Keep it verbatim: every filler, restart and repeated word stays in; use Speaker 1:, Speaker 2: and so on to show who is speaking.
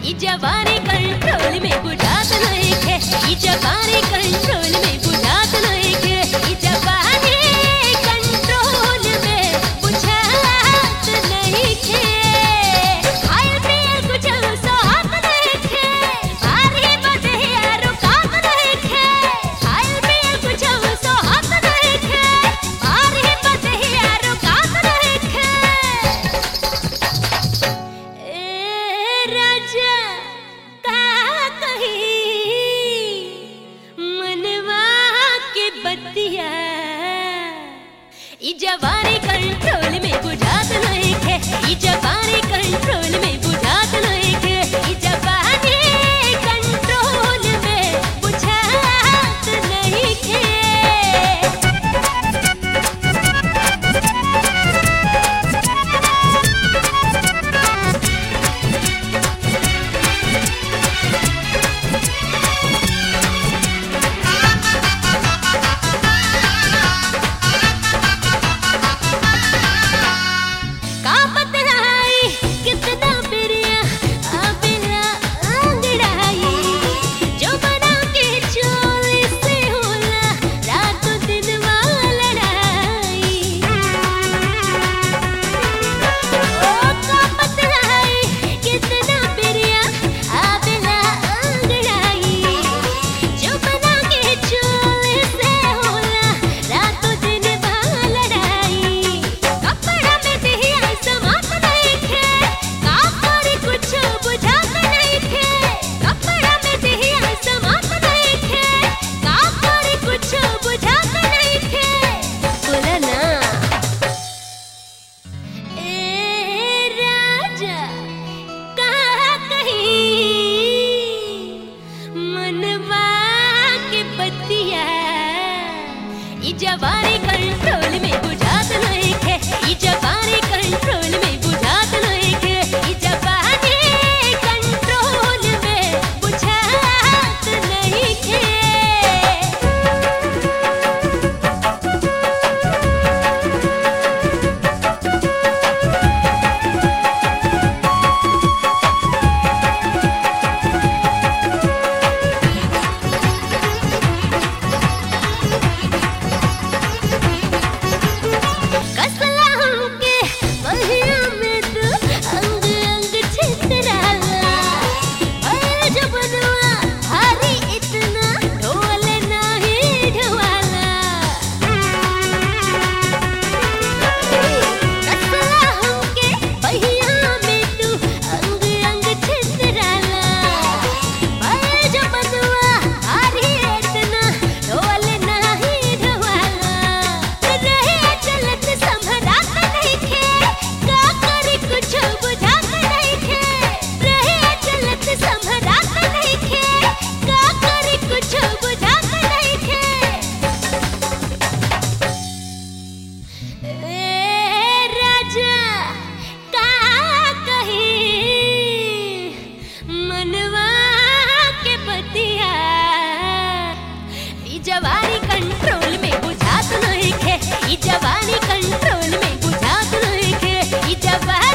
Speaker 1: ई जवानी कंट्रोल में बुझात नइखे, ई जवानी कंट्रोल में बुझात नइखे, ई जवानी कंट्रोल में बुझात नइखे। खाइल पियल कुछ सोहात नइखे, भारी बदहिया रुकात नइखे। खाइल पियल कुछ सोहात नइखे, भारी बदहिया रुकात नइखे। ए राजा का कही मनवा के बतिया, ई जवानी कंट्रोल में बुझात नइखे, ई जवानी कंट्रोल में बुझात नइखे, ई जवानी कंट्रोल में बुझात नइखे। का बतलाई कितना प्रिया आबिला अंगड़ाई, जो बना के चोली से होला रातों दिन लड़ाई। ओ का बतलाई कितना प्रिया आबिला अंगड़ाई, जो बना के चोली से होला रातों दिन लड़ाई। कपड़ा में दिहिया समात नइखे, का करी कुछो बुझात नइखे। कपड़ा में दिहिया समात नइखे, का करी कुछो बुझात नइखे। बोला ना ए राजा का कही मनवा के बतिया, ई जवानी कंट्रोल में बुझात नइखे, ई जवानी कंट्रोल में बुझात नइखे, ई जवानी कंट्रोल में बुझात नइखे। कसला हमके बहिया में तू अंग अंग छितराला, भइल जबनवा भारी इतना ढोले नाही ढवाला। कसला हमके बहिया में तू अंग अंग छितराला, भइल जबनवा भारी इतना ढोले नाही ढवाला। रहे चलत संभरात नइखे, का करी कुछो बुझात नइखे। रहे चलत संभरात नइखे, का करी कुछो बुझात नइखे। ए राजा का कही मनवा के बतिया, ई जवानी कंट्रोल में बुझात नइखे, ई जवानी कंट्रोल में बुझात नइखे, ई जवानी